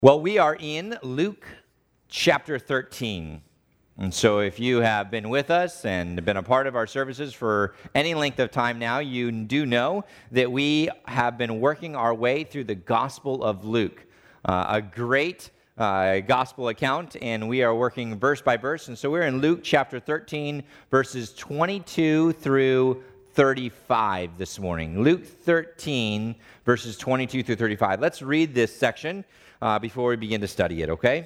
Well, we are in Luke chapter 13. And so if you have been with us and been a part of our services for any length of time now, you do know that we have been working our way through the Gospel of Luke, a great gospel account, and we are working verse by verse. And so we're in Luke chapter 13, verses 22 through 35 this morning. Luke 13, verses 22 through 35. Let's read this section before we begin to study it, okay?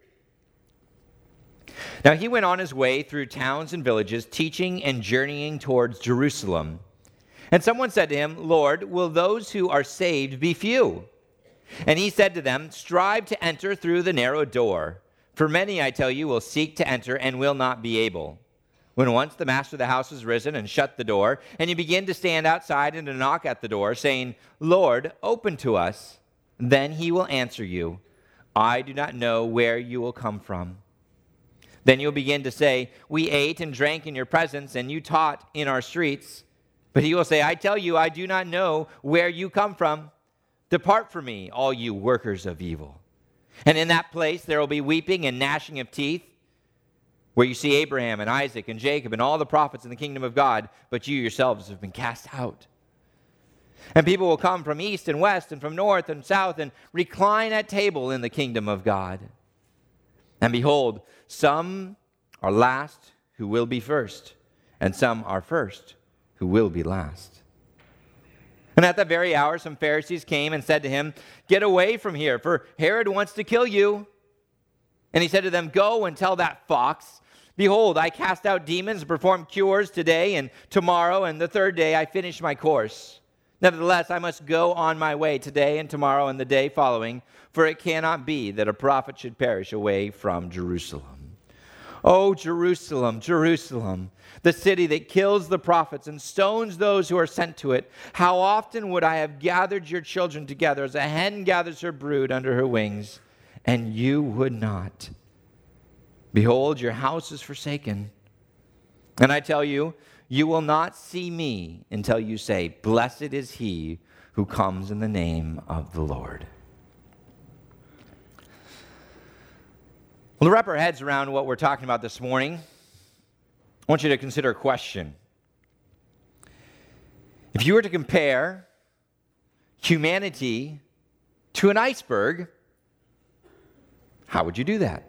Now he went on his way through towns and villages, teaching and journeying towards Jerusalem. And someone said to him, "Lord, will those who are saved be few?" And he said to them, "Strive to enter through the narrow door. For many, I tell you, will seek to enter and will not be able. When once the master of the house has risen and shut the door, and you begin to stand outside and to knock at the door, saying, 'Lord, open to us,' then he will answer you, 'I do not know where you will come from.' Then you'll begin to say, 'We ate and drank in your presence, and you taught in our streets.' But he will say, 'I tell you, I do not know where you come from. Depart from me, all you workers of evil.' And in that place there will be weeping and gnashing of teeth, where you see Abraham and Isaac and Jacob and all the prophets in the kingdom of God, but you yourselves have been cast out. And people will come from east and west and from north and south and recline at table in the kingdom of God. And behold, some are last who will be first, and some are first who will be last." And at that very hour, some Pharisees came and said to him, "Get away from here, for Herod wants to kill you." And he said to them, "Go and tell that fox, 'Behold, I cast out demons and perform cures today and tomorrow, and the third day I finish my course. Nevertheless, I must go on my way today and tomorrow and the day following, for it cannot be that a prophet should perish away from Jerusalem. O Jerusalem, Jerusalem, the city that kills the prophets and stones those who are sent to it. How often would I have gathered your children together as a hen gathers her brood under her wings, and you would not. Behold, your house is forsaken. And I tell you, you will not see me until you say, 'Blessed is he who comes in the name of the Lord.'" Well, to wrap our heads around what we're talking about this morning, I want you to consider a question. If you were to compare humanity to an iceberg, how would you do that?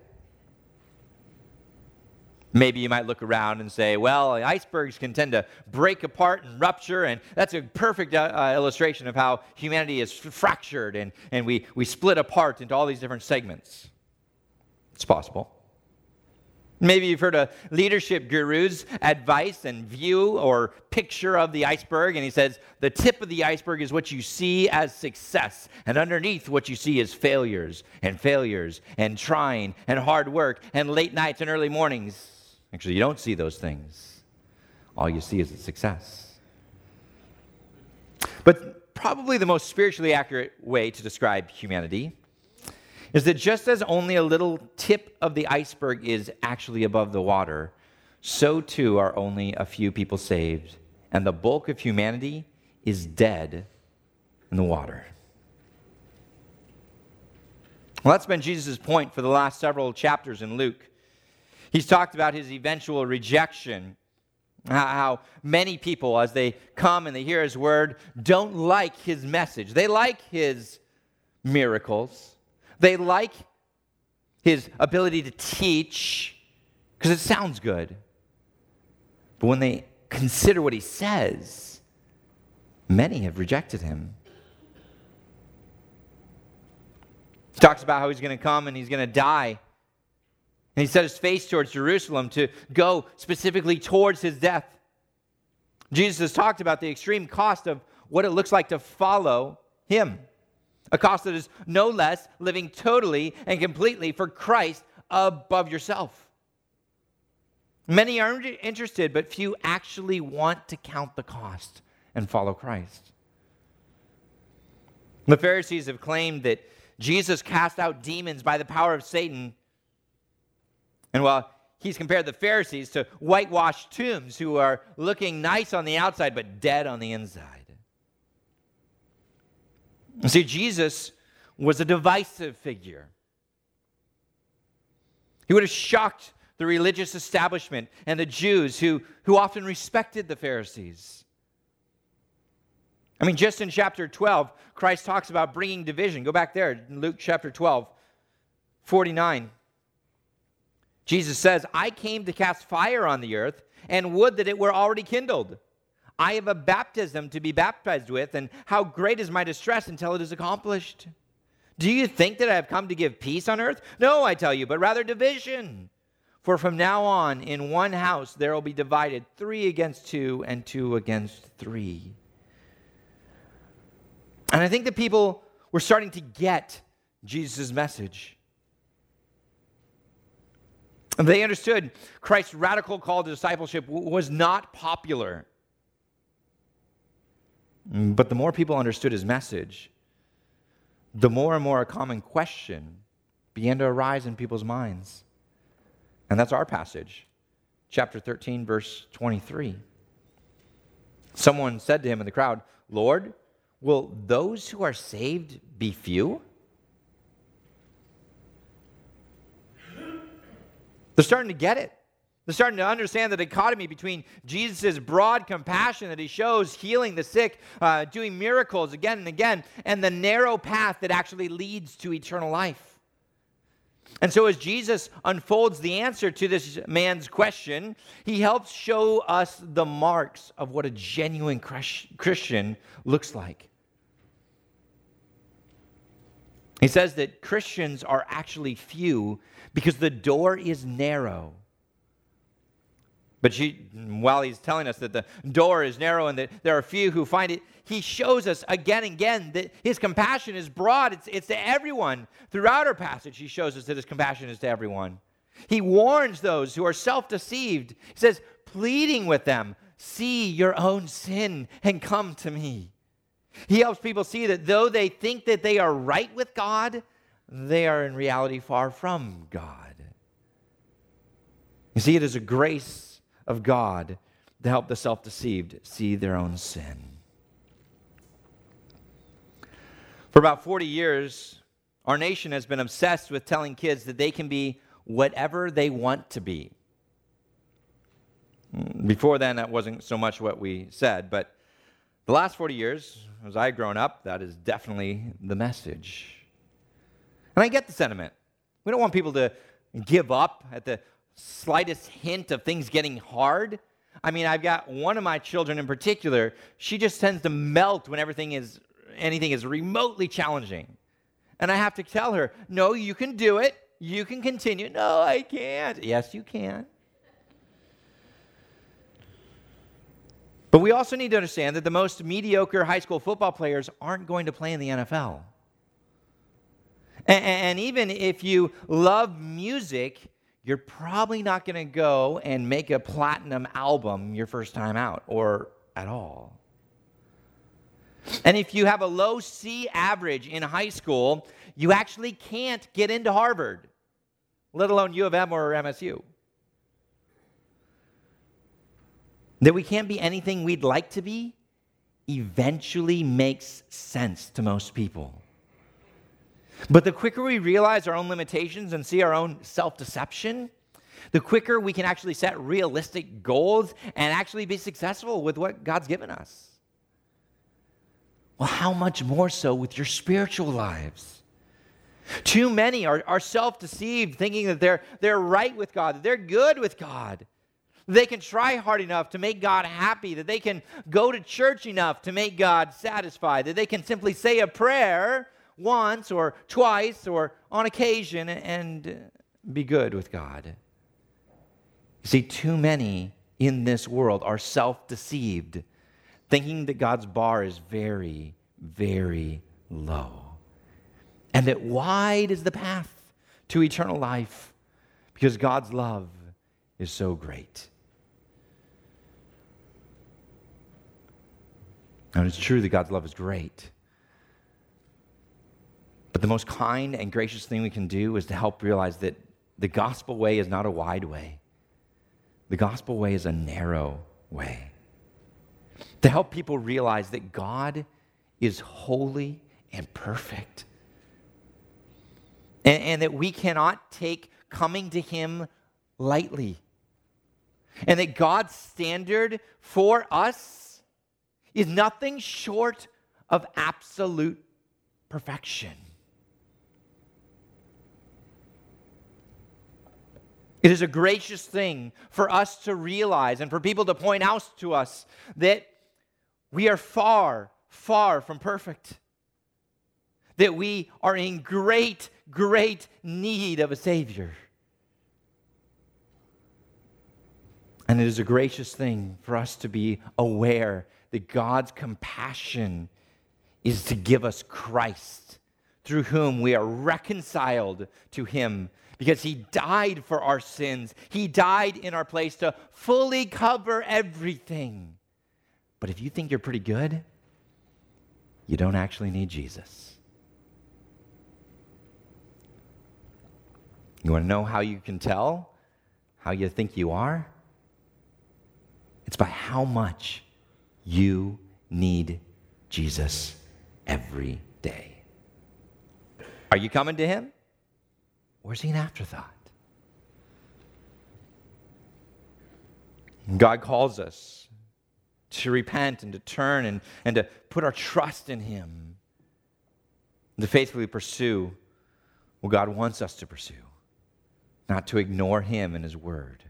Maybe you might look around and say, well, icebergs can tend to break apart and rupture, and that's a perfect illustration of how humanity is fractured, and we split apart into all these different segments. It's possible. Maybe you've heard a leadership guru's advice and view or picture of the iceberg, and he says, the tip of the iceberg is what you see as success, and underneath what you see is failures, and trying, and hard work, and late nights and early mornings. Actually, you don't see those things. All you see is the success. But probably the most spiritually accurate way to describe humanity is that just as only a little tip of the iceberg is actually above the water, so too are only a few people saved, and the bulk of humanity is dead in the water. Well, that's been Jesus' point for the last several chapters in Luke. He's talked about his eventual rejection, how many people, as they come and they hear his word, don't like his message. They like his miracles. They like his ability to teach because it sounds good. But when they consider what he says, many have rejected him. He talks about how he's going to come and he's going to die. And he set his face towards Jerusalem to go specifically towards his death. Jesus has talked about the extreme cost of what it looks like to follow him. A cost that is no less living totally and completely for Christ above yourself. Many are interested, but few actually want to count the cost and follow Christ. The Pharisees have claimed that Jesus cast out demons by the power of Satan. And while he's compared the Pharisees to whitewashed tombs who are looking nice on the outside but dead on the inside. See, Jesus was a divisive figure. He would have shocked the religious establishment and the Jews who often respected the Pharisees. I mean, just in chapter 12, Christ talks about bringing division. Go back there, in Luke chapter 12, 49. Jesus says, I came to cast fire on the earth, and would that it were already kindled. I have a baptism to be baptized with, and how great is my distress until it is accomplished. Do you think that I have come to give peace on earth? No, I tell you, but rather division. For from now on, in one house there will be divided 3 against 2, and 2 against 3. And I think that people were starting to get Jesus' message. They understood Christ's radical call to discipleship was not popular. But the more people understood his message, the more and more a common question began to arise in people's minds. And that's our passage, chapter 13, verse 23. Someone said to him in the crowd, Lord, will those who are saved be few? They're starting to get it. They're starting to understand the dichotomy between Jesus' broad compassion that he shows, healing the sick, doing miracles again and again, and the narrow path that actually leads to eternal life. And so as Jesus unfolds the answer to this man's question, he helps show us the marks of what a genuine Christian looks like. He says that Christians are actually few because the door is narrow. But while he's telling us that the door is narrow and that there are few who find it, he shows us again and again that his compassion is broad. It's to everyone. Throughout our passage, he shows us that his compassion is to everyone. He warns those who are self-deceived. He says, pleading with them, see your own sin and come to me. He helps people see that though they think that they are right with God, they are in reality far from God. You see, it is a grace of God to help the self-deceived see their own sin. For about 40 years, our nation has been obsessed with telling kids that they can be whatever they want to be. Before then, that wasn't so much what we said, but the last 40 years, as I've grown up, that is definitely the message. And I get the sentiment. We don't want people to give up at the slightest hint of things getting hard. I mean, I've got one of my children in particular, she just tends to melt when anything is remotely challenging. And I have to tell her, no, you can do it. You can continue. No, I can't. Yes, you can. But we also need to understand that the most mediocre high school football players aren't going to play in the NFL. And even if you love music, you're probably not going to go and make a platinum album your first time out or at all. And if you have a low C average in high school, you actually can't get into Harvard, let alone U of M or MSU. That we can't be anything we'd like to be eventually makes sense to most people. But the quicker we realize our own limitations and see our own self-deception, the quicker we can actually set realistic goals and actually be successful with what God's given us. Well, how much more so with your spiritual lives? Too many are self-deceived, thinking that they're right with God, that they're good with God. They can try hard enough to make God happy, that they can go to church enough to make God satisfied, that they can simply say a prayer once or twice or on occasion and be good with God. You see, too many in this world are self-deceived, thinking that God's bar is very, very low, and that wide is the path to eternal life because God's love is so great. And it's true that God's love is great. But the most kind and gracious thing we can do is to help realize that the gospel way is not a wide way. The gospel way is a narrow way. To help people realize that God is holy and perfect, and that we cannot take coming to him lightly. And that God's standard for us is nothing short of absolute perfection. It is a gracious thing for us to realize and for people to point out to us that we are far, far from perfect. That we are in great, great need of a Savior. And it is a gracious thing for us to be aware that God's compassion is to give us Christ, through whom we are reconciled to him, because he died for our sins. He died in our place to fully cover everything. But if you think you're pretty good, you don't actually need Jesus. You want to know how you can tell how you think you are? It's by how much you need Jesus every day. Are you coming to him? Or is he an afterthought? God calls us to repent and to turn and to put our trust in him, and to faithfully pursue what God wants us to pursue, not to ignore him and his word.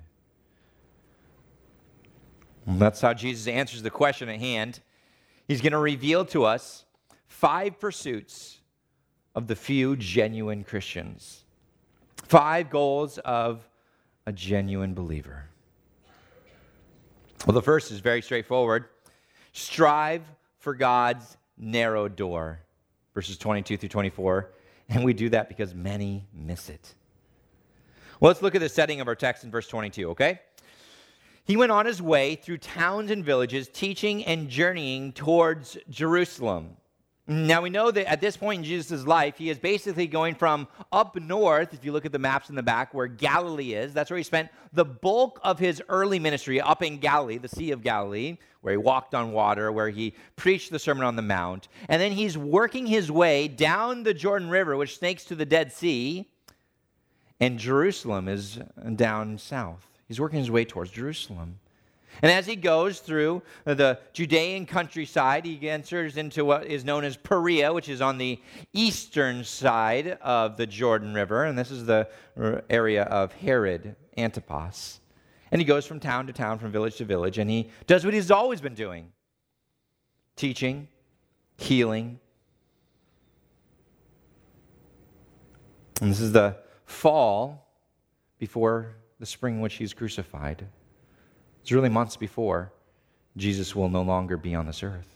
And that's how Jesus answers the question at hand. He's going to reveal to us 5 pursuits of the few genuine Christians. 5 goals of a genuine believer. Well, the first is very straightforward. Strive for God's narrow door, verses 22 through 24. And we do that because many miss it. Well, let's look at the setting of our text in verse 22, okay? He went on his way through towns and villages, teaching and journeying towards Jerusalem. Now, we know that at this point in Jesus' life, he is basically going from up north, if you look at the maps in the back, where Galilee is. That's where he spent the bulk of his early ministry, up in Galilee, the Sea of Galilee, where he walked on water, where he preached the Sermon on the Mount. And then he's working his way down the Jordan River, which snakes to the Dead Sea, and Jerusalem is down south. He's working his way towards Jerusalem. And as he goes through the Judean countryside, he enters into what is known as Perea, which is on the eastern side of the Jordan River. And this is the area of Herod Antipas. And he goes from town to town, from village to village, and he does what he's always been doing. Teaching, healing. And this is the fall before the spring in which he's crucified. It's really months before Jesus will no longer be on this earth.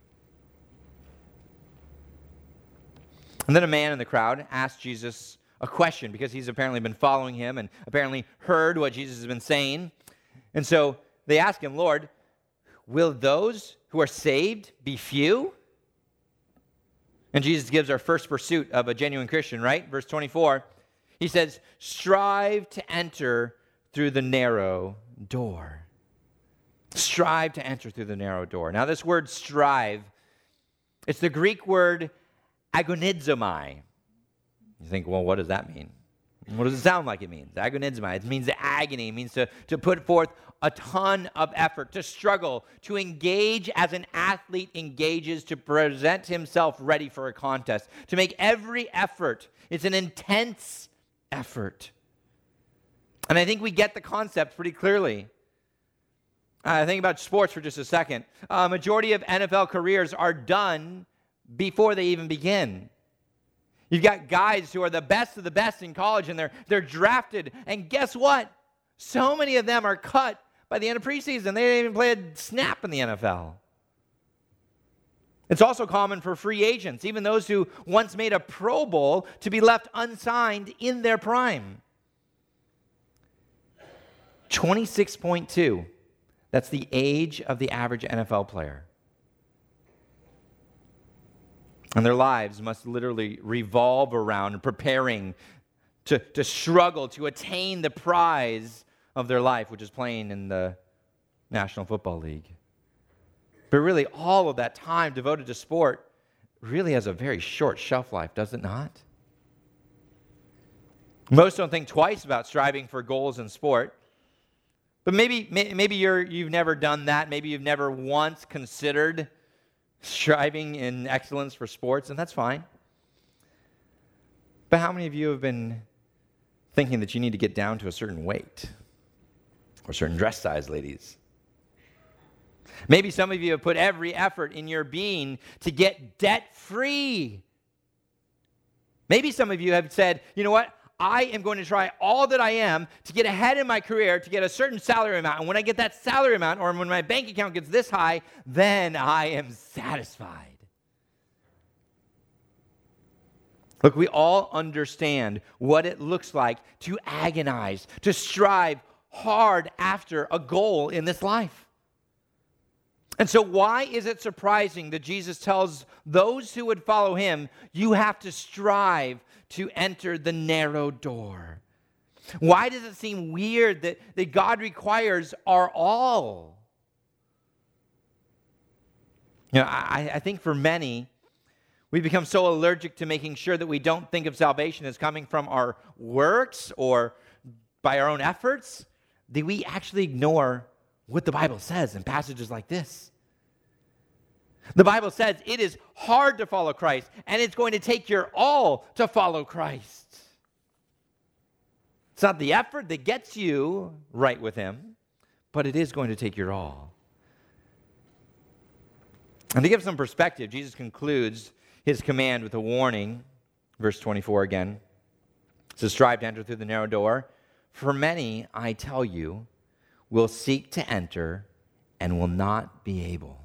And then a man in the crowd asked Jesus a question, because he's apparently been following him and apparently heard what Jesus has been saying. And so they ask him, Lord, will those who are saved be few? And Jesus gives our first pursuit of a genuine Christian, right? Verse 24, he says, strive to enter through the narrow door. Strive to enter through the narrow door. Now, this word strive, it's the Greek word agonizomai. You think, well, what does that mean? What does it sound like it means? Agonizomai. It means agony. It means to put forth a ton of effort, to struggle, to engage as an athlete engages to present himself ready for a contest, to make every effort. It's an intense effort. And I think we get the concept pretty clearly. Think about sports for just a second. A majority of NFL careers are done before they even begin. You've got guys who are the best of the best in college, and they're drafted. And guess what? So many of them are cut by the end of preseason. They didn't even play a snap in the NFL. It's also common for free agents, even those who once made a Pro Bowl, to be left unsigned in their prime. 26.2. That's the age of the average NFL player. And their lives must literally revolve around preparing to struggle to attain the prize of their life, which is playing in the National Football League. But really, all of that time devoted to sport really has a very short shelf life, does it not? Most don't think twice about striving for goals in sport. But maybe you've never done that. Maybe you've never once considered striving in excellence for sports, and that's fine. But how many of you have been thinking that you need to get down to a certain weight or a certain dress size, ladies? Maybe some of you have put every effort in your being to get debt-free. Maybe some of you have said, you know what? I am going to try all that I am to get ahead in my career, to get a certain salary amount. And when I get that salary amount, or when my bank account gets this high, then I am satisfied. Look, we all understand what it looks like to agonize, to strive hard after a goal in this life. And so why is it surprising that Jesus tells those who would follow him, you have to strive to enter the narrow door? Why does it seem weird that God requires our all? You know, I think for many, we become so allergic to making sure that we don't think of salvation as coming from our works or by our own efforts, that we actually ignore what the Bible says in passages like this. The Bible says it is hard to follow Christ, and it's going to take your all to follow Christ. It's not the effort that gets you right with him, but it is going to take your all. And to give some perspective, Jesus concludes his command with a warning. Verse 24 again. It says, strive to enter through the narrow door. For many, I tell you, will seek to enter and will not be able.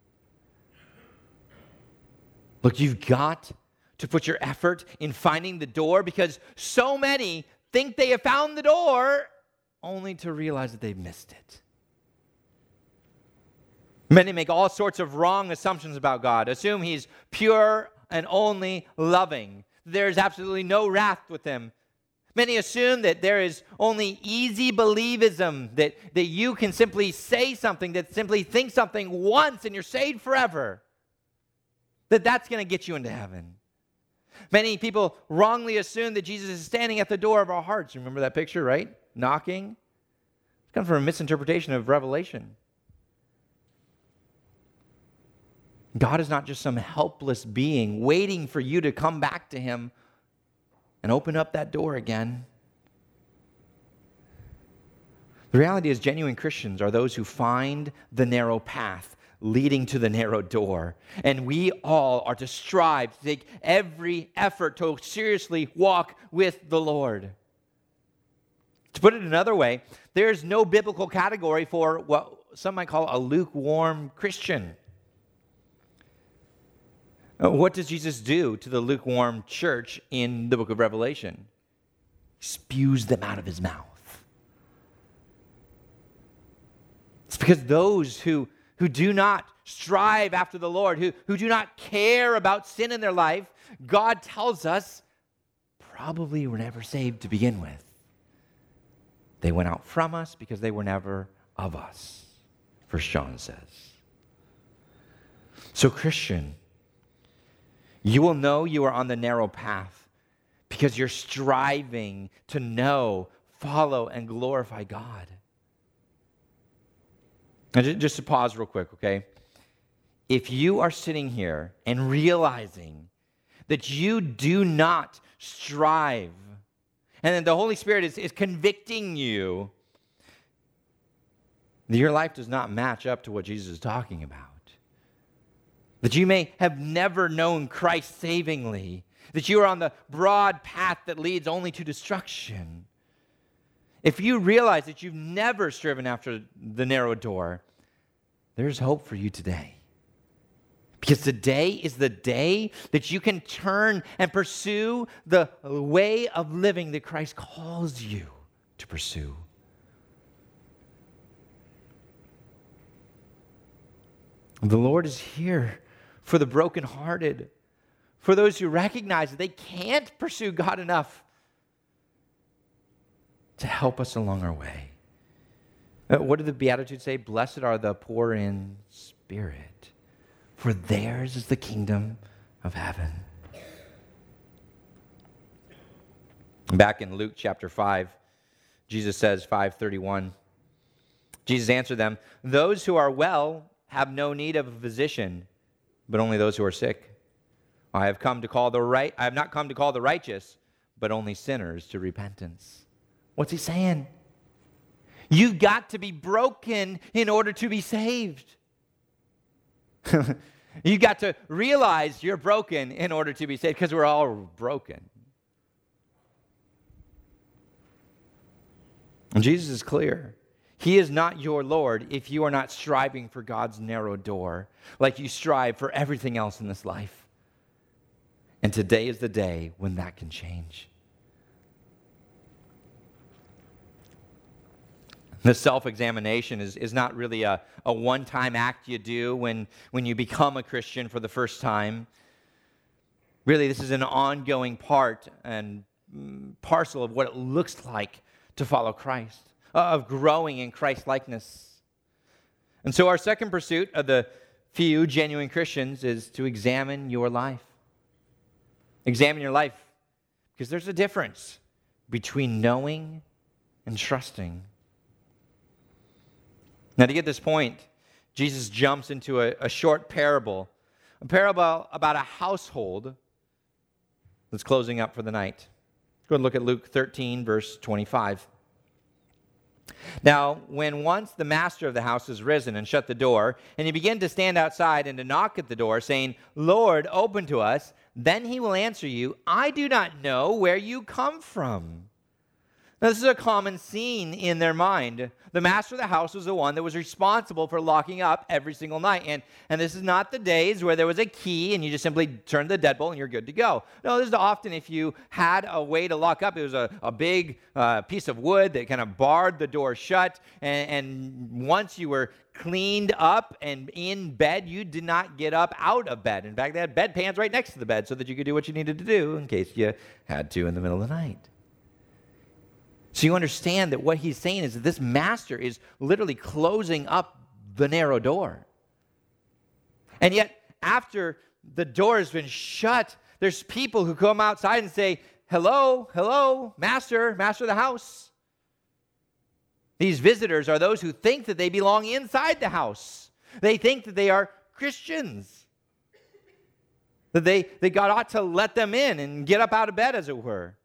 Look, you've got to put your effort in finding the door, because so many think they have found the door only to realize that they've missed it. Many make all sorts of wrong assumptions about God. Assume he's pure and only loving. There's absolutely no wrath with him. Many assume that there is only easy believism, that you can simply say something, that simply think something once and you're saved forever. That's going to get you into heaven. Many people wrongly assume that Jesus is standing at the door of our hearts. Remember that picture, right? Knocking. It's come from a misinterpretation of Revelation. God is not just some helpless being waiting for you to come back to him and open up that door again. The reality is, genuine Christians are those who find the narrow path leading to the narrow door. And we all are to strive to take every effort to seriously walk with the Lord. To put it another way, there's no biblical category for what some might call a lukewarm Christian. What does Jesus do to the lukewarm church in the book of Revelation? He spews them out of his mouth. It's because those who do not strive after the Lord, who do not care about sin in their life, God tells us, probably were never saved to begin with. They went out from us because they were never of us, 1 John says. So Christian, you will know you are on the narrow path because you're striving to know, follow, and glorify God. And just to pause real quick, okay? If you are sitting here and realizing that you do not strive, and then the Holy Spirit is convicting you, that your life does not match up to what Jesus is talking about, that you may have never known Christ savingly, that you are on the broad path that leads only to destruction. If you realize that you've never striven after the narrow door, there's hope for you today. Because today is the day that you can turn and pursue the way of living that Christ calls you to pursue. The Lord is here for the brokenhearted, for those who recognize that they can't pursue God enough to help us along our way. What do the Beatitudes say? Blessed are the poor in spirit, for theirs is the kingdom of heaven. Back in Luke chapter 5, Jesus says, 5:31, Jesus answered them, "Those who are well have no need of a physician, but only those who are sick. I have not come to call the righteous, but only sinners to repentance." What's he saying? You've got to be broken in order to be saved. You've got to realize you're broken in order to be saved, because we're all broken. And Jesus is clear. He is not your Lord if you are not striving for God's narrow door like you strive for everything else in this life. And today is the day when that can change. The self-examination is not really a one-time act you do when you become a Christian for the first time. Really, this is an ongoing part and parcel of what it looks like to follow Christ, of growing in Christ-likeness. And so our second pursuit of the few genuine Christians is to examine your life. Examine your life, because there's a difference between knowing and trusting. Now, to get this point, Jesus jumps into a short parable, a parable about a household that's closing up for the night. Go and look at Luke 13, verse 25. "Now, when once the master of the house is risen and shut the door, and you begin to stand outside and to knock at the door, saying, 'Lord, open to us,' then he will answer you, 'I do not know where you come from.'" Now, this is a common scene in their mind. The master of the house was the one that was responsible for locking up every single night. And this is not the days where there was a key and you just simply turn the deadbolt and you're good to go. No, this is often if you had a way to lock up. It was a big piece of wood that kind of barred the door shut. And once you were cleaned up and in bed, you did not get up out of bed. In fact, they had bedpans right next to the bed so that you could do what you needed to do in case you had to in the middle of the night. So you understand that what he's saying is that this master is literally closing up the narrow door. And yet, after the door has been shut, there's people who come outside and say, "Hello, hello, master of the house." These visitors are those who think that they belong inside the house. They think that they are Christians. That God ought to let them in and get up out of bed, as it were.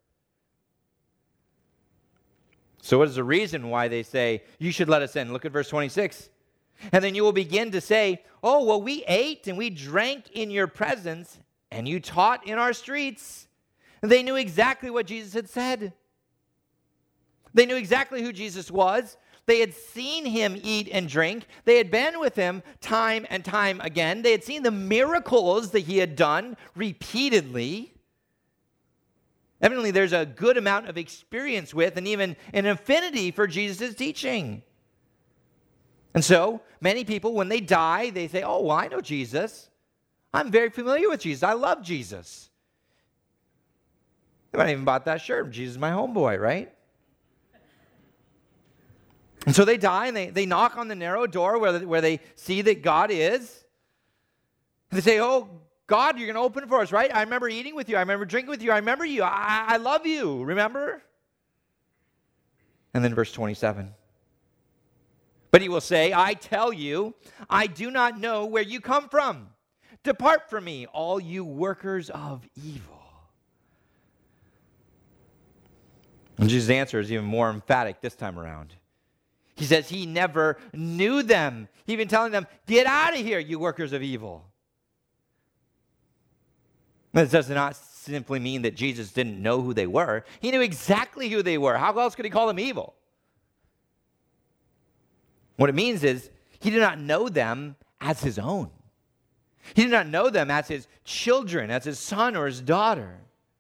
So what is the reason why they say, "You should let us in"? Look at verse 26. "And then you will begin to say, 'Oh, well, we ate and we drank in your presence, and you taught in our streets.'" And they knew exactly what Jesus had said. They knew exactly who Jesus was. They had seen him eat and drink. They had been with him time and time again. They had seen the miracles that he had done repeatedly. Evidently, there's a good amount of experience with and even an affinity for Jesus' teaching. And so, many people, when they die, they say, "Oh, well, I know Jesus. I'm very familiar with Jesus. I love Jesus." They might have even bought that shirt. Jesus is my homeboy, right? And so they die, and they knock on the narrow door where they see that God is. And they say, "Oh, God, you're going to open for us, right? I remember eating with you. I remember drinking with you. I remember you. I love you. Remember?" And then verse 27. "But he will say, 'I tell you, I do not know where you come from. Depart from me, all you workers of evil.'" And Jesus' answer is even more emphatic this time around. He says he never knew them. He even telling them, "Get out of here, you workers of evil." This does not simply mean that Jesus didn't know who they were. He knew exactly who they were. How else could he call them evil? What it means is he did not know them as his own. He did not know them as his children, as his son or his daughter.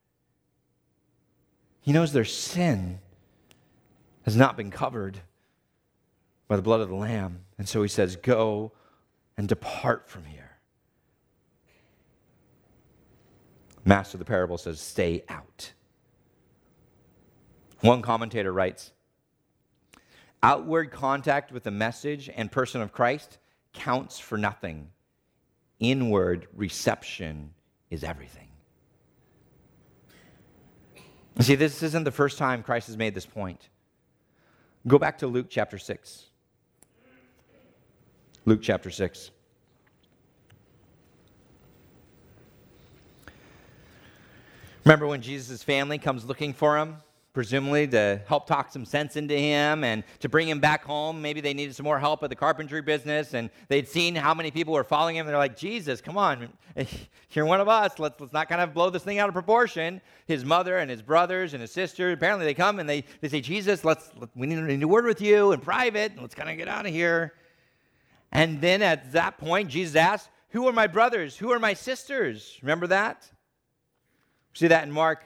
He knows their sin has not been covered by the blood of the Lamb. And so he says, "Go and depart from here." Master of the parable says, "Stay out." One commentator writes, "Outward contact with the message and person of Christ counts for nothing. Inward reception is everything." See, this isn't the first time Christ has made this point. Go back to Luke chapter 6. Luke chapter 6. Remember when Jesus' family comes looking for him, presumably to help talk some sense into him and to bring him back home? Maybe they needed some more help at the carpentry business, and they'd seen how many people were following him. They're like, Jesus, come on, you're one of us. Let's not kind of blow this thing out of proportion. His mother and his brothers and his sister, apparently they come and they say, Jesus, we need a word with you in private. Let's kind of get out of here. And then at that point, Jesus asks, who are my brothers? Who are my sisters? Remember that? See that in Mark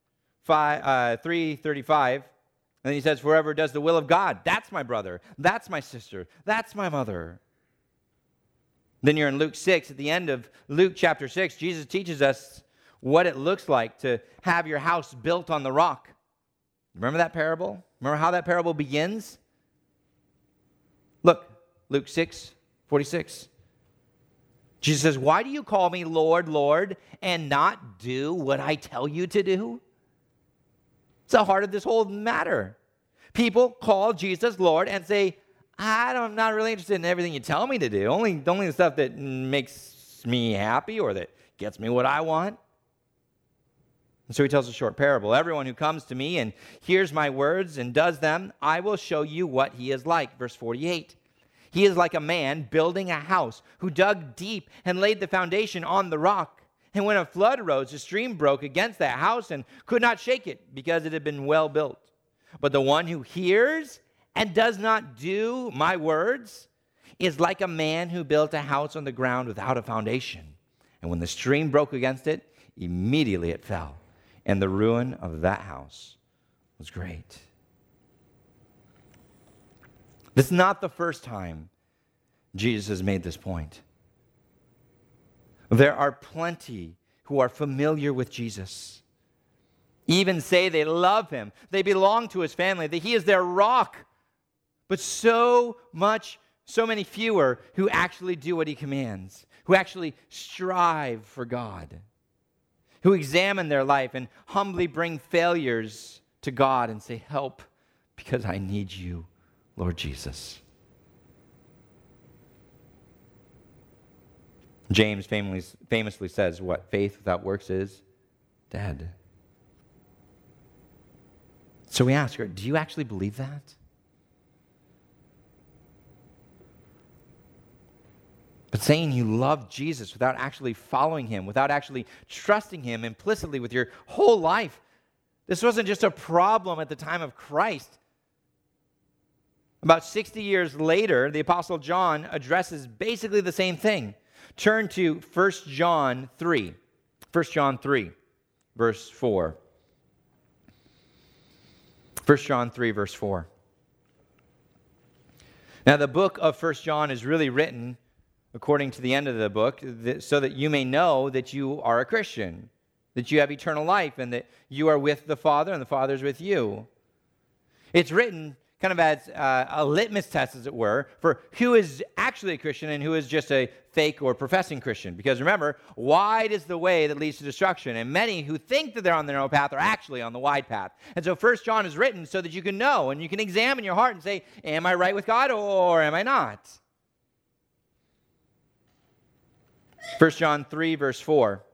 3:35. And then he says, whoever does the will of God, that's my brother, that's my sister, that's my mother. Then you're in Luke 6. At the end of Luke chapter 6, Jesus teaches us what it looks like to have your house built on the rock. Remember that parable? Remember how that parable begins? Look, Luke 6:46. Jesus says, why do you call me Lord, Lord, and not do what I tell you to do? It's the heart of this whole matter. People call Jesus Lord and say, I'm not really interested in everything you tell me to do. Only the stuff that makes me happy or that gets me what I want. And so he tells a short parable. Everyone who comes to me and hears my words and does them, I will show you what he is like. Verse 48. He is like a man building a house who dug deep and laid the foundation on the rock. And when a flood arose, a stream broke against that house and could not shake it because it had been well built. But the one who hears and does not do my words is like a man who built a house on the ground without a foundation. And when the stream broke against it, immediately it fell. And the ruin of that house was great. This is not the first time Jesus has made this point. There are plenty who are familiar with Jesus, even say they love him, they belong to his family, that he is their rock, but so many fewer who actually do what he commands, who actually strive for God, who examine their life and humbly bring failures to God and say, help, because I need you, Lord Jesus. James famously says what faith without works is dead. So we ask her, do you actually believe that? But saying you love Jesus without actually following him, without actually trusting him implicitly with your whole life, this wasn't just a problem at the time of Christ. About 60 years later, the Apostle John addresses basically the same thing. Turn to 1 John 3. 1 John 3, verse 4. 1 John 3, verse 4. Now, the book of 1 John is really written, according to the end of the book, so that you may know that you are a Christian, that you have eternal life, and that you are with the Father, and the Father is with you. It's written kind of as a litmus test, as it were, for who is actually a Christian and who is just a fake or professing Christian. Because remember, wide is the way that leads to destruction, and many who think that they're on the narrow path are actually on the wide path. And so 1 John is written so that you can know and you can examine your heart and say, am I right with God or am I not? 1 John 3, verse 4.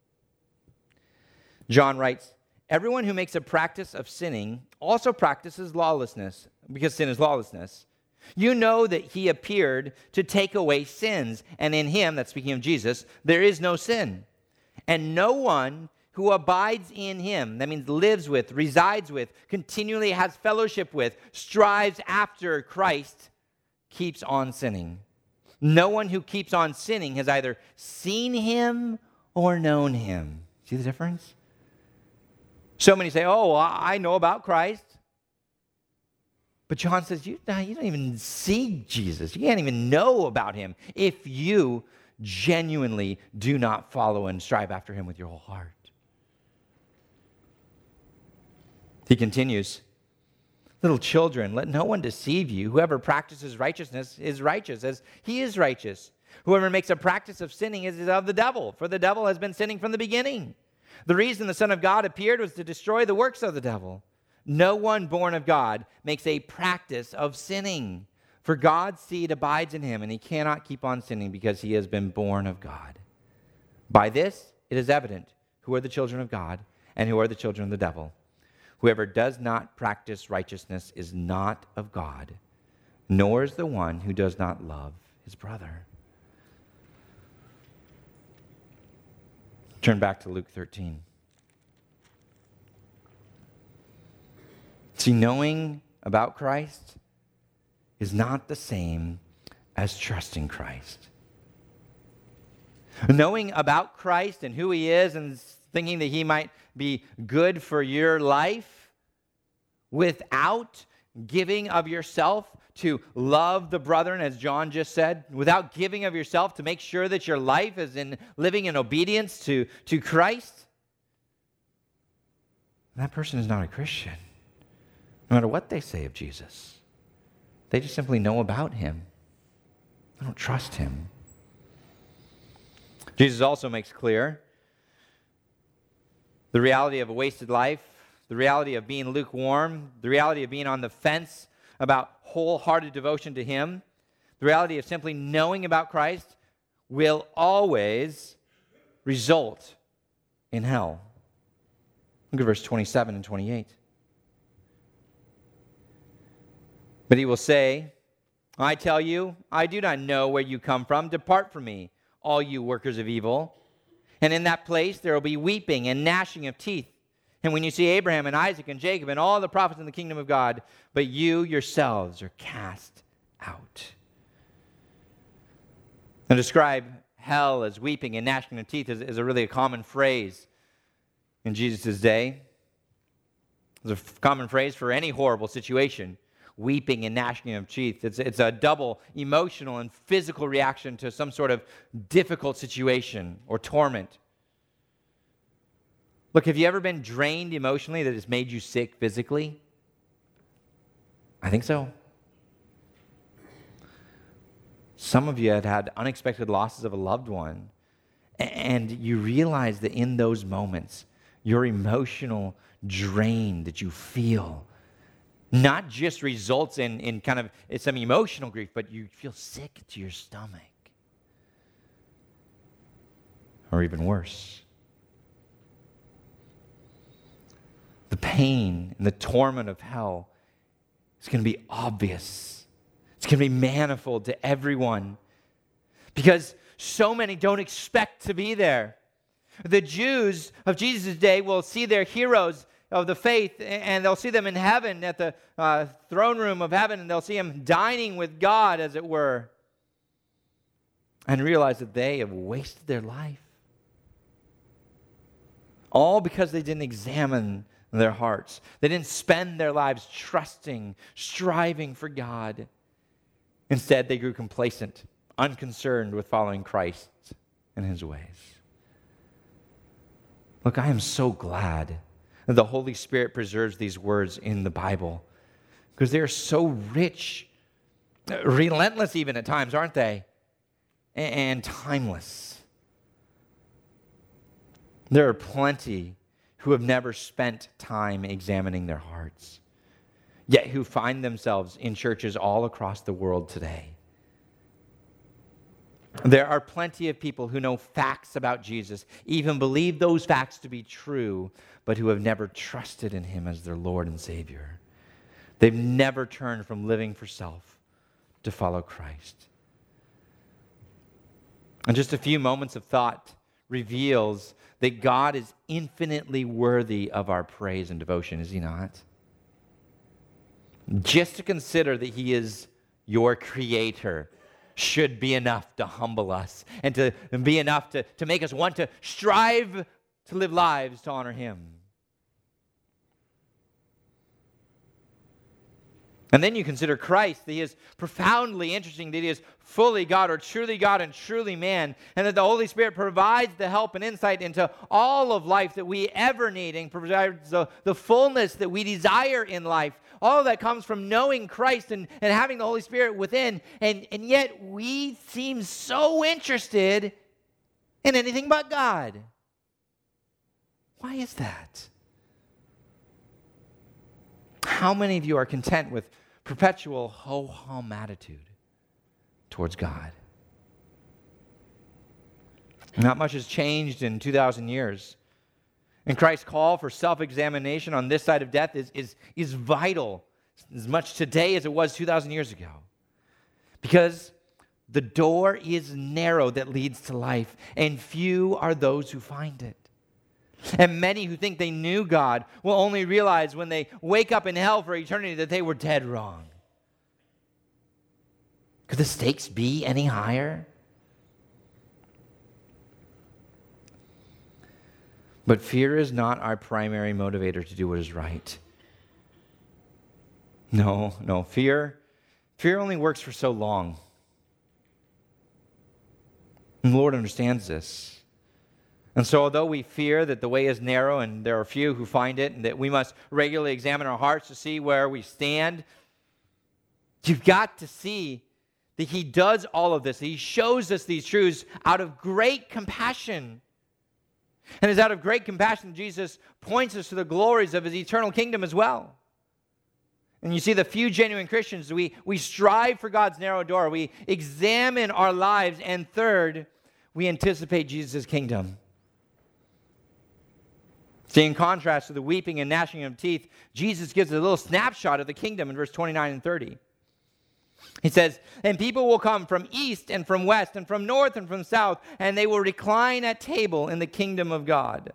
John writes, everyone who makes a practice of sinning also practices lawlessness, because sin is lawlessness. You know that he appeared to take away sins, and in him, that's speaking of Jesus, there is no sin. And no one who abides in him, that means lives with, resides with, continually has fellowship with, strives after Christ, keeps on sinning. No one who keeps on sinning has either seen him or known him. See the difference? So many say, oh, I know about Christ. But John says, you don't even see Jesus. You can't even know about him if you genuinely do not follow and strive after him with your whole heart. He continues, little children, let no one deceive you. Whoever practices righteousness is righteous as he is righteous. Whoever makes a practice of sinning is of the devil, for the devil has been sinning from the beginning. The reason the Son of God appeared was to destroy the works of the devil. No one born of God makes a practice of sinning, for God's seed abides in him, and he cannot keep on sinning because he has been born of God. By this it is evident who are the children of God and who are the children of the devil. Whoever does not practice righteousness is not of God, nor is the one who does not love his brother. Turn back to Luke 13. See, knowing about Christ is not the same as trusting Christ. Knowing about Christ and who he is and thinking that he might be good for your life without giving of yourself to love the brethren, as John just said, without giving of yourself to make sure that your life is living in obedience to Christ, that person is not a Christian, no matter what they say of Jesus. They just simply know about him. They don't trust him. Jesus also makes clear the reality of a wasted life, the reality of being lukewarm, the reality of being on the fence about wholehearted devotion to him, the reality of simply knowing about Christ will always result in hell. Look at verse 27 and 28. But he will say, I tell you, I do not know where you come from. Depart from me, all you workers of evil. And in that place there will be weeping and gnashing of teeth. And when you see Abraham and Isaac and Jacob and all the prophets in the kingdom of God, but you yourselves are cast out. And describe hell as weeping and gnashing of teeth is a really common phrase in Jesus' day. It's a common phrase for any horrible situation. Weeping and gnashing of teeth. It's a double emotional and physical reaction to some sort of difficult situation or torment. Look, have you ever been drained emotionally that has made you sick physically? I think so. Some of you had had unexpected losses of a loved one, and you realize that in those moments, your emotional drain that you feel not just results in kind of some emotional grief, but you feel sick to your stomach. Or even worse. The pain and the torment of hell is going to be obvious. It's going to be manifold to everyone because so many don't expect to be there. The Jews of Jesus' day will see their heroes of the faith, and they'll see them in heaven at the throne room of heaven, and they'll see them dining with God, as it were, and realize that they have wasted their life. All because they didn't examine their hearts. They didn't spend their lives trusting, striving for God. Instead, they grew complacent, unconcerned with following Christ and his ways. Look, I am so glad that the Holy Spirit preserves these words in the Bible because they are so rich, relentless even at times, aren't they? And timeless. There are plenty who have never spent time examining their hearts, yet who find themselves in churches all across the world today. There are plenty of people who know facts about Jesus, even believe those facts to be true, but who have never trusted in him as their Lord and Savior. They've never turned from living for self to follow Christ. And just a few moments of thought reveals that God is infinitely worthy of our praise and devotion, is he not? Just to consider that he is your creator should be enough to humble us and to be enough to make us want to strive to live lives to honor him. And then you consider Christ, that he is profoundly interesting, that he is fully God or truly God and truly man, and that the Holy Spirit provides the help and insight into all of life that we ever need and provides the fullness that we desire in life. All of that comes from knowing Christ and having the Holy Spirit within, and yet we seem so interested in anything but God. Why is that? How many of you are content with perpetual ho-hum attitude towards God? Not much has changed in 2,000 years. And Christ's call for self-examination on this side of death is vital as much today as it was 2,000 years ago. Because the door is narrow that leads to life, and few are those who find it. And many who think they knew God will only realize when they wake up in hell for eternity that they were dead wrong. Could the stakes be any higher? But fear is not our primary motivator to do what is right. No, fear only works for so long. And the Lord understands this. And so although we fear that the way is narrow and there are few who find it, and that we must regularly examine our hearts to see where we stand, you've got to see that he does all of this. He shows us these truths out of great compassion. And it's out of great compassion Jesus points us to the glories of his eternal kingdom as well. And you see, the few genuine Christians, we strive for God's narrow door. We examine our lives. And third, we anticipate Jesus' kingdom. See, in contrast to the weeping and gnashing of teeth, Jesus gives a little snapshot of the kingdom in verse 29 and 30. He says, and people will come from east and from west and from north and from south, and they will recline at table in the kingdom of God.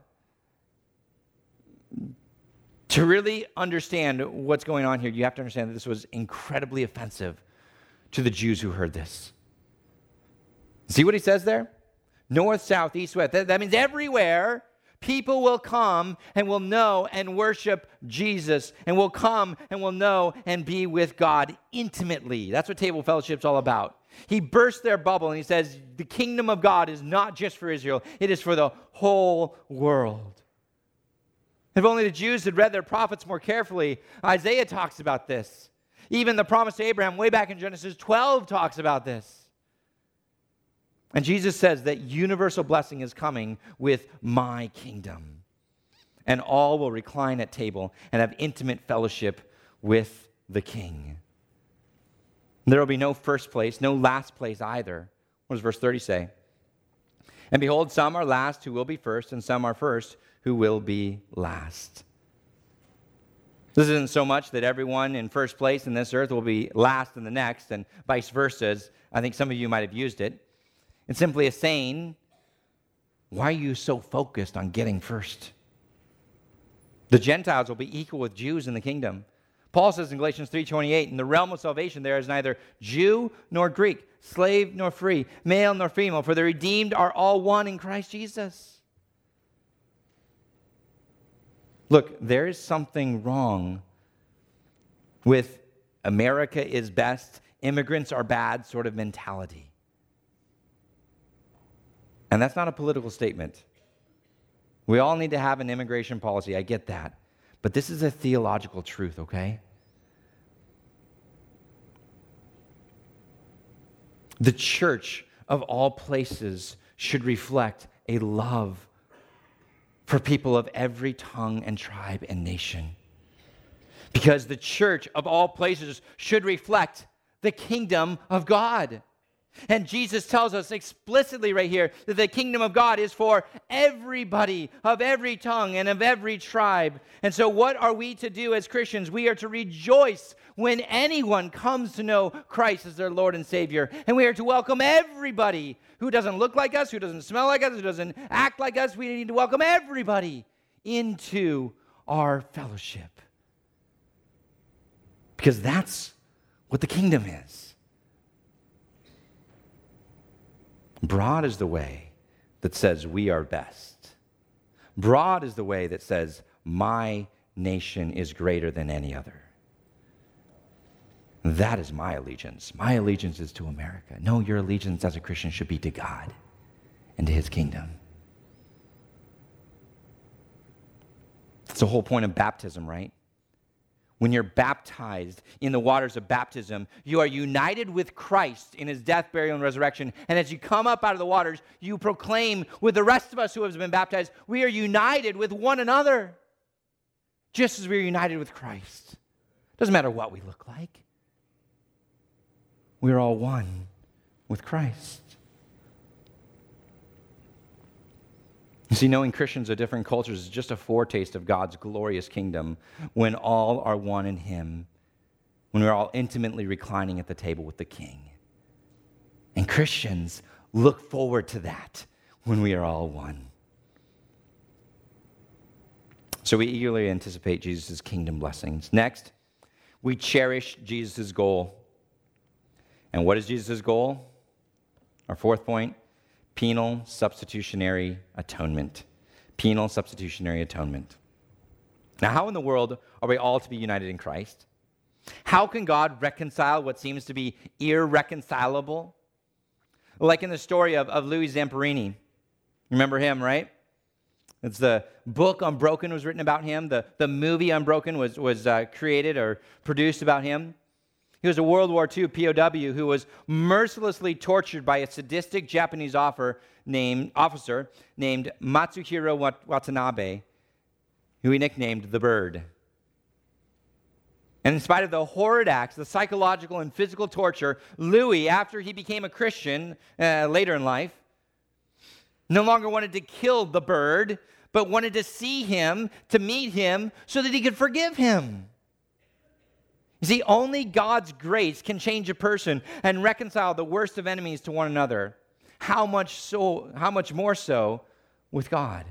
To really understand what's going on here, you have to understand that this was incredibly offensive to the Jews who heard this. See what he says there? North, south, east, west. That means everywhere people will come and will know and worship Jesus, and will come and will know and be with God intimately. That's what table fellowship's all about. He bursts their bubble and he says, the kingdom of God is not just for Israel, it is for the whole world. If only the Jews had read their prophets more carefully. Isaiah talks about this. Even the promise to Abraham way back in Genesis 12 talks about this. And Jesus says that universal blessing is coming with my kingdom. And all will recline at table and have intimate fellowship with the King. There will be no first place, no last place either. What does verse 30 say? And behold, some are last who will be first, and some are first who will be last. This isn't so much that everyone in first place in this earth will be last in the next, and vice versa. As I think some of you might have used it. It's simply a saying, why are you so focused on getting first? The Gentiles will be equal with Jews in the kingdom. Paul says in Galatians 3:28, in the realm of salvation there is neither Jew nor Greek, slave nor free, male nor female, for the redeemed are all one in Christ Jesus. Look, there is something wrong with America is best, immigrants are bad sort of mentality. And that's not a political statement. We all need to have an immigration policy. I get that. But this is a theological truth, okay? The church of all places should reflect a love for people of every tongue and tribe and nation. Because the church of all places should reflect the kingdom of God. And Jesus tells us explicitly right here that the kingdom of God is for everybody of every tongue and of every tribe. And so what are we to do as Christians? We are to rejoice when anyone comes to know Christ as their Lord and Savior. And we are to welcome everybody who doesn't look like us, who doesn't smell like us, who doesn't act like us. We need to welcome everybody into our fellowship. Because that's what the kingdom is. Broad is the way that says we are best. Broad is the way that says my nation is greater than any other. That is my allegiance. My allegiance is to America. No, your allegiance as a Christian should be to God and to his kingdom. It's the whole point of baptism, right? When you're baptized in the waters of baptism, you are united with Christ in his death, burial, and resurrection. And as you come up out of the waters, you proclaim with the rest of us who have been baptized, we are united with one another, just as we are united with Christ. Doesn't matter what we look like. We're all one with Christ. You see, knowing Christians of different cultures is just a foretaste of God's glorious kingdom when all are one in him, when we're all intimately reclining at the table with the King. And Christians look forward to that when we are all one. So we eagerly anticipate Jesus' kingdom blessings. Next, we cherish Jesus' goal. And what is Jesus' goal? Our fourth point. Penal substitutionary atonement. Penal substitutionary atonement. Now, how in the world are we all to be united in Christ? How can God reconcile what seems to be irreconcilable? Like in the story of Louis Zamperini. Remember him, right? It's the book Unbroken was written about him. The movie Unbroken was created or produced about him. He was a World War II POW who was mercilessly tortured by a sadistic Japanese officer named Matsuhiro Watanabe, who he nicknamed the Bird. And in spite of the horrid acts, the psychological and physical torture, Louis, after he became a Christian later in life, no longer wanted to kill the Bird, but wanted to see him, to meet him, so that he could forgive him. You see, only God's grace can change a person and reconcile the worst of enemies to one another. How much more so with God?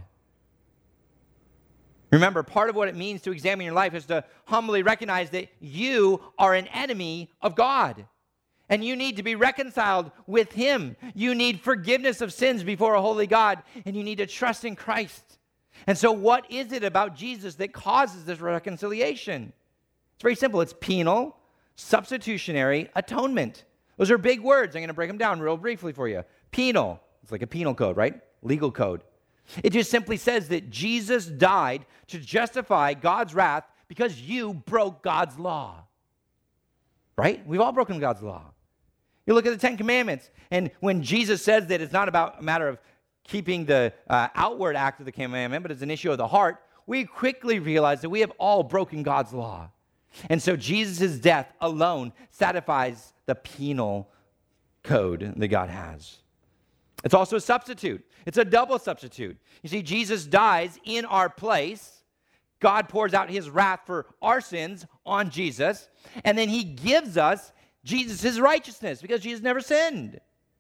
Remember, part of what it means to examine your life is to humbly recognize that you are an enemy of God. And you need to be reconciled with him. You need forgiveness of sins before a holy God. And you need to trust in Christ. And so what is it about Jesus that causes this reconciliation? It's very simple. It's penal, substitutionary atonement. Those are big words. I'm going to break them down real briefly for you. Penal. It's like a penal code, right? Legal code. It just simply says that Jesus died to justify God's wrath because you broke God's law. Right? We've all broken God's law. You look at the Ten Commandments, and when Jesus says that it's not about a matter of keeping the outward act of the commandment, but it's an issue of the heart, we quickly realize that we have all broken God's law. And so Jesus' death alone satisfies the penal code that God has. It's also a substitute. It's a double substitute. You see, Jesus dies in our place. God pours out his wrath for our sins on Jesus. And then he gives us Jesus' righteousness because Jesus never sinned.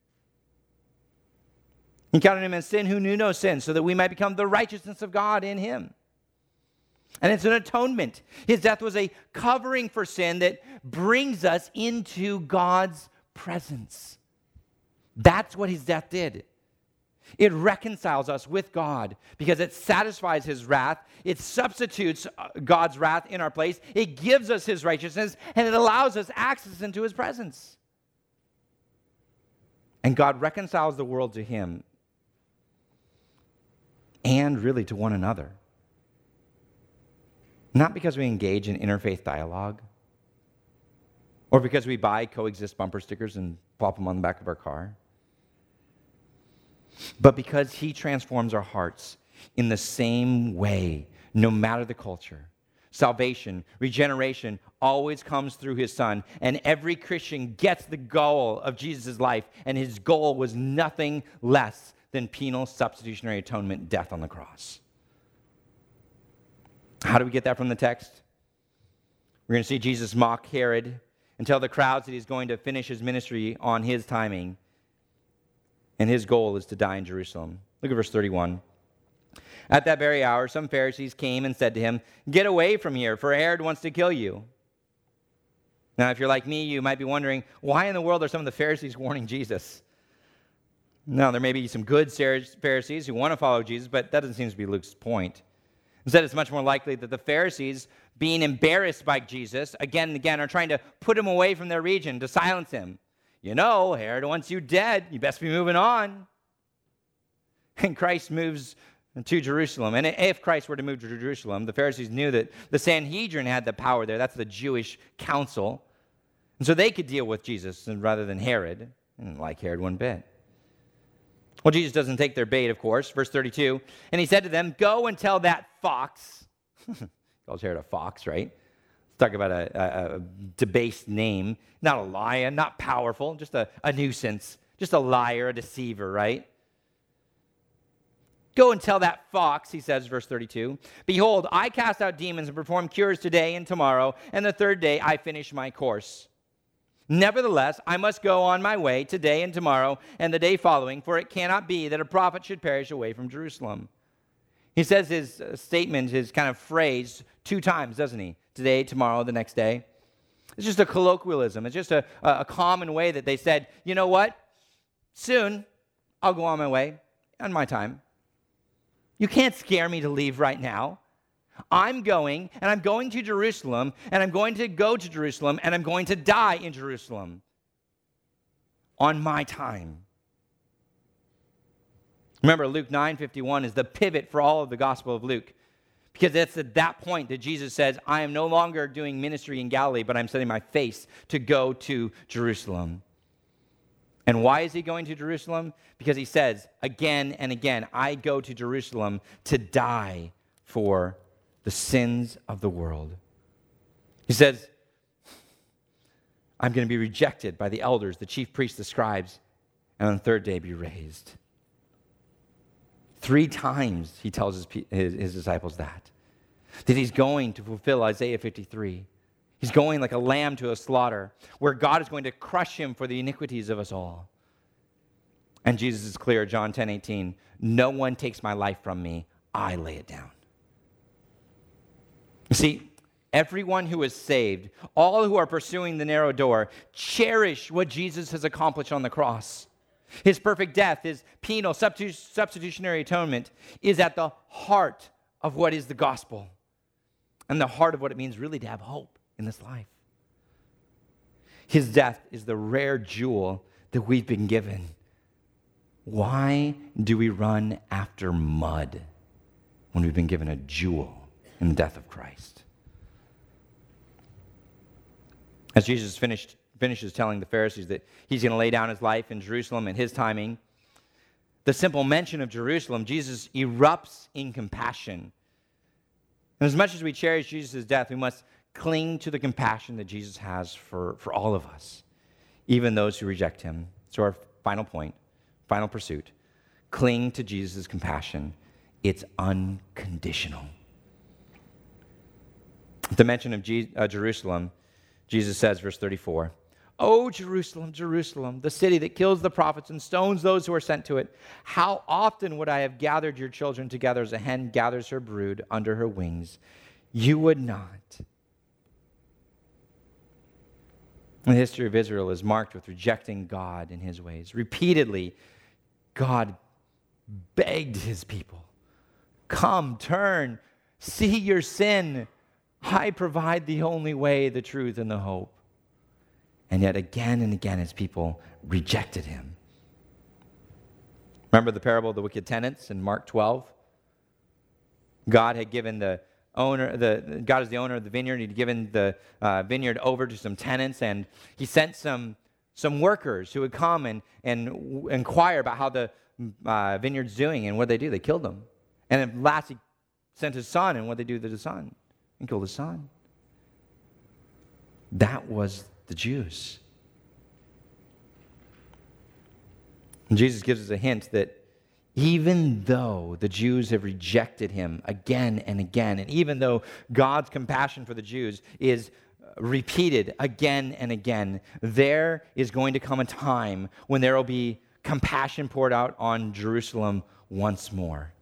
He counted him as sin who knew no sin so that we might become the righteousness of God in him. And it's an atonement. His death was a covering for sin that brings us into God's presence. That's what his death did. It reconciles us with God because it satisfies his wrath. It substitutes God's wrath in our place. It gives us his righteousness, and it allows us access into his presence. And God reconciles the world to him and really to one another. Not because we engage in interfaith dialogue or because we buy coexist bumper stickers and plop them on the back of our car, but because he transforms our hearts in the same way, no matter the culture. Salvation, regeneration always comes through his Son, and every Christian gets the goal of Jesus' life, and his goal was nothing less than penal substitutionary atonement, death on the cross. How do we get that from the text? We're going to see Jesus mock Herod and tell the crowds that he's going to finish his ministry on his timing. And his goal is to die in Jerusalem. Look at verse 31. At that very hour, some Pharisees came and said to him, "Get away from here, for Herod wants to kill you." Now, if you're like me, you might be wondering, why in the world are some of the Pharisees warning Jesus? Now, there may be some good Pharisees who want to follow Jesus, but that doesn't seem to be Luke's point. Instead, it's much more likely that the Pharisees, being embarrassed by Jesus, again and again, are trying to put him away from their region, to silence him. You know, Herod wants you dead. You best be moving on. And Christ moves to Jerusalem. And if Christ were to move to Jerusalem, the Pharisees knew that the Sanhedrin had the power there. That's the Jewish council. And so they could deal with Jesus rather than Herod. And like Herod one bit. Well, Jesus doesn't take their bait, of course. Verse 32, and he said to them, go and tell that fox. Calls Herod a fox, right? Let's talk about a debased name. Not a lion, not powerful, just a nuisance. Just a liar, a deceiver, right? Go and tell that fox, he says, verse 32, behold, I cast out demons and perform cures today and tomorrow, and the third day I finish my course. Nevertheless, I must go on my way today and tomorrow and the day following, for it cannot be that a prophet should perish away from Jerusalem. He says his statement, his kind of phrase, 2 times, doesn't he? Today, tomorrow, the next day. It's just a colloquialism. It's just a common way that they said, you know what? Soon, I'll go on my way on my time. You can't scare me to leave right now. I'm going, and I'm going to Jerusalem, and I'm going to go to Jerusalem, and I'm going to die in Jerusalem on my time. Remember, Luke 9:51 is the pivot for all of the Gospel of Luke, because it's at that point that Jesus says, I am no longer doing ministry in Galilee, but I'm setting my face to go to Jerusalem. And why is he going to Jerusalem? Because he says again and again, I go to Jerusalem to die for the sins of the world. He says, I'm going to be rejected by the elders, the chief priests, the scribes, and on the third day be raised. 3 times he tells his disciples that he's going to fulfill Isaiah 53. He's going like a lamb to a slaughter, where God is going to crush him for the iniquities of us all. And Jesus is clear, John 10:18, no one takes my life from me, I lay it down. You see, everyone who is saved, all who are pursuing the narrow door, cherish what Jesus has accomplished on the cross. His perfect death, his penal substitutionary atonement is at the heart of what is the gospel and the heart of what it means really to have hope in this life. His death is the rare jewel that we've been given. Why do we run after mud when we've been given a jewel in the death of Christ? As Jesus finishes telling the Pharisees that he's going to lay down his life in Jerusalem in his timing, the simple mention of Jerusalem, Jesus erupts in compassion. And as much as we cherish Jesus' death, we must cling to the compassion that Jesus has for all of us, even those who reject him. So our final point, final pursuit, cling to Jesus' compassion. It's unconditional. At the mention of Jerusalem, Jesus says, verse 34, "O Jerusalem, Jerusalem, the city that kills the prophets and stones those who are sent to it, how often would I have gathered your children together as a hen gathers her brood under her wings? You would not." The history of Israel is marked with rejecting God and his ways. Repeatedly, God begged his people, "Come, turn, see your sin. I provide the only way, the truth, and the hope." And yet again and again his people rejected him. Remember the parable of the wicked tenants in Mark 12? God had given God is the owner of the vineyard. He'd given the vineyard over to some tenants, and he sent some workers who would come and inquire about how the vineyard's doing, and what they do. They killed them. And at last he sent his son, and what they do to the son? And killed his son. That was the Jews. And Jesus gives us a hint that even though the Jews have rejected him again and again, and even though God's compassion for the Jews is repeated again and again, there is going to come a time when there will be compassion poured out on Jerusalem once more.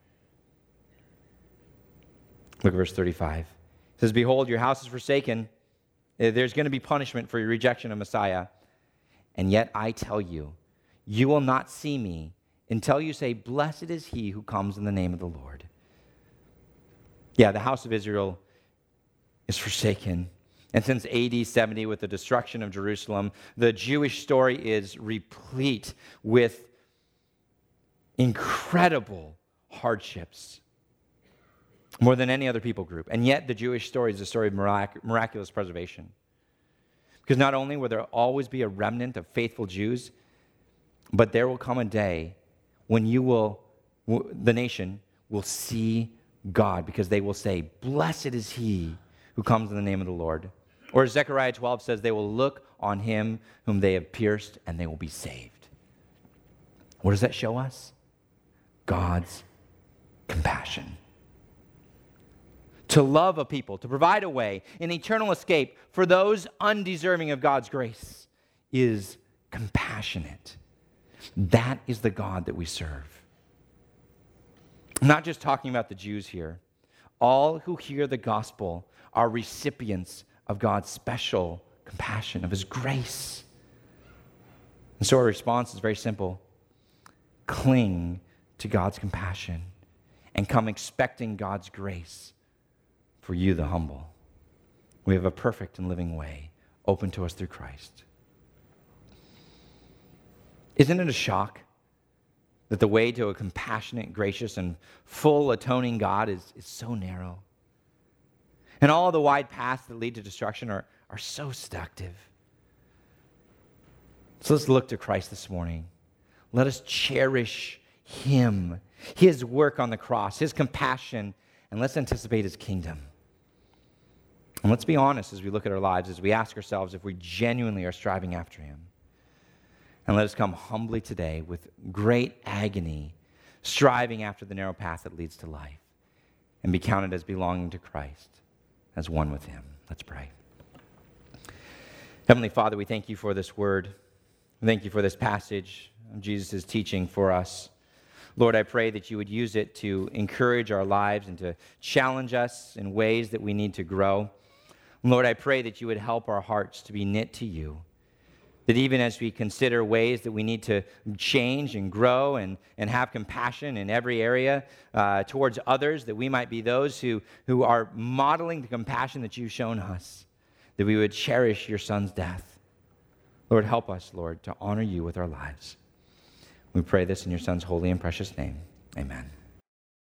Look at verse 35. It says, "Behold, your house is forsaken. There's going to be punishment for your rejection of Messiah. And yet I tell you, you will not see me until you say, 'Blessed is he who comes in the name of the Lord.'" Yeah, the house of Israel is forsaken. And since AD 70, with the destruction of Jerusalem, the Jewish story is replete with incredible hardships more than any other people group. And yet the Jewish story is a story of miraculous preservation. Because not only will there always be a remnant of faithful Jews, but there will come a day when the nation will see God, because they will say, "Blessed is he who comes in the name of the Lord." Or as Zechariah 12 says, they will look on him whom they have pierced, and they will be saved. What does that show us? God's compassion. To love a people, to provide a way, an eternal escape for those undeserving of God's grace is compassionate. That is the God that we serve. I'm not just talking about the Jews here. All who hear the gospel are recipients of God's special compassion, of his grace. And so our response is very simple. Cling to God's compassion and come expecting God's grace for you, the humble. We have a perfect and living way open to us through Christ. Isn't it a shock that the way to a compassionate, gracious, and full atoning God is so narrow? And all the wide paths that lead to destruction are so seductive. So let's look to Christ this morning. Let us cherish him, his work on the cross, his compassion, and let's anticipate his kingdom. And let's be honest as we look at our lives, as we ask ourselves if we genuinely are striving after him. And let us come humbly today with great agony, striving after the narrow path that leads to life, and be counted as belonging to Christ, as one with him. Let's pray. Heavenly Father, we thank you for this word. We thank you for this passage of Jesus' teaching for us. Lord, I pray that you would use it to encourage our lives and to challenge us in ways that we need to grow. Lord, I pray that you would help our hearts to be knit to you, that even as we consider ways that we need to change and grow and have compassion in every area towards others, that we might be those who are modeling the compassion that you've shown us, that we would cherish your Son's death. Lord, help us, Lord, to honor you with our lives. We pray this in your Son's holy and precious name. Amen.